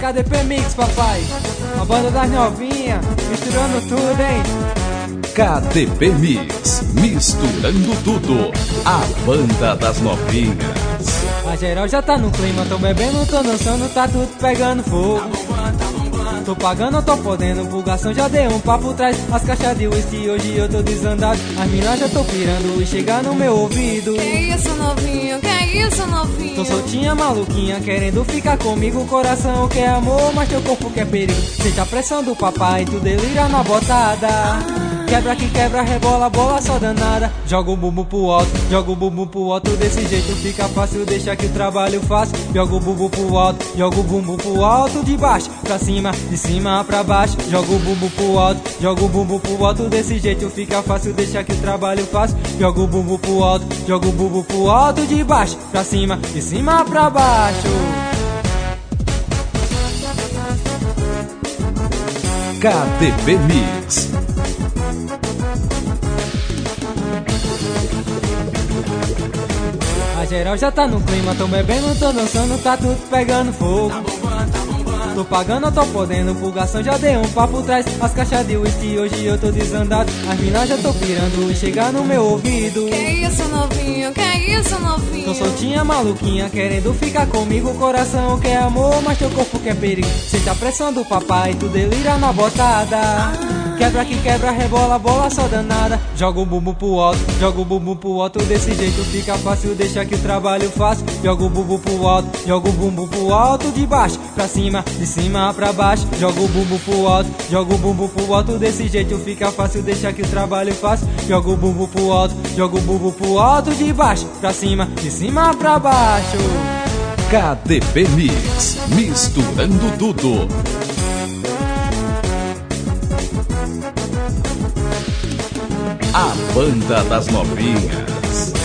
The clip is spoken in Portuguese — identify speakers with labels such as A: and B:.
A: KDP Mix, papai. A banda das novinhas, misturando tudo, hein?
B: KDP Mix, misturando tudo. A banda das novinhas.
A: A geral já tá no clima, tô bebendo, tô dançando, tá tudo pegando fogo. Tô pagando, eu tô podendo, pulgação já deu um papo atrás. As caixas de whisky, hoje eu tô desandado. As minas já tô pirando e chegar no meu ouvido.
C: Que isso, novinho, que isso, novinho?
A: Tô soltinha, maluquinha, querendo ficar comigo. Coração quer amor, mas teu corpo quer perigo. Sente a pressão do papai, tu delira na botada. Quebra que quebra, rebola, bola só danada. Joga o bumbum pro alto, joga o bumbum pro alto. Desse jeito fica fácil, deixa que o trabalho faço. Joga o bumbum pro alto, joga o bumbum pro alto. De baixo pra cima, de cima pra baixo. Joga o bumbum pro alto, joga o bumbum pro alto. Desse jeito fica fácil, deixa que o trabalho faço. Joga o bumbum pro alto, joga o bumbum pro alto. De baixo pra cima, de cima pra baixo.
B: KDP Mix.
A: A geral já tá no clima, tô bebendo, tô dançando, tá tudo pegando fogo. Tô pagando, eu tô podendo, pulgação já deu um papo atrás. As caixas de whisky, hoje eu tô desandado. As minas já tô pirando e chegar no meu ouvido.
C: Que isso, novinho, que isso, novinho?
A: Tô soltinha, maluquinha, querendo ficar comigo. Coração quer amor, mas teu corpo quer perigo. Sente a pressão do papai, tu delira na botada. Quebra que quebra, rebola, bola só danada. Joga o bumbum pro alto, joga o bumbum pro alto. Desse jeito fica fácil, deixa que o trabalho faço. Joga o bumbum pro alto, joga o bumbum pro alto. De baixo pra cima, de cima pra baixo. Joga o bumbum pro alto, joga o bumbum pro alto. Desse jeito fica fácil, deixa que o trabalho faço. Joga o bumbum pro alto, joga o bumbum pro alto. De baixo pra cima, de cima pra baixo.
B: KDP Mix, misturando tudo. A banda das novinhas.